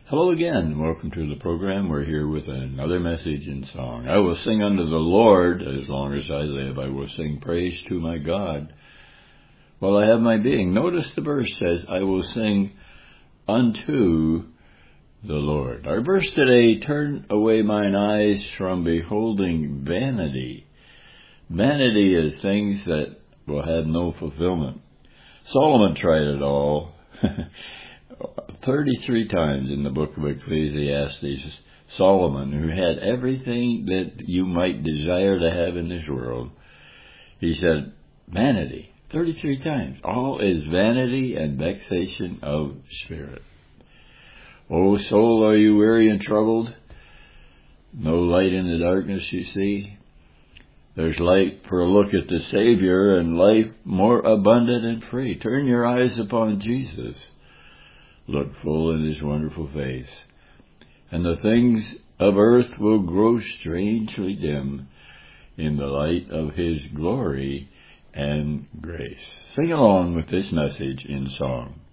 Hello again. Welcome to the program. We're here with another message in song. I will sing unto the Lord as long as I live. I will sing praise to my God while I have my being. Notice the verse says, I will sing unto the Lord. Our verse today, turn away mine eyes from beholding vanity. Vanity is things that will have no fulfillment. Solomon tried it all. 33 times in the book of Ecclesiastes, Solomon, who had everything that you might desire to have in this world, he said, vanity, 33 times. All is vanity and vexation of spirit. O soul, are you weary and troubled? No light in the darkness you see? There's light for a look at the Savior and life more abundant and free. Turn your eyes upon Jesus. Look full in his wonderful face, and the things of earth will grow strangely dim in the light of his glory and grace. Sing along with this message in song.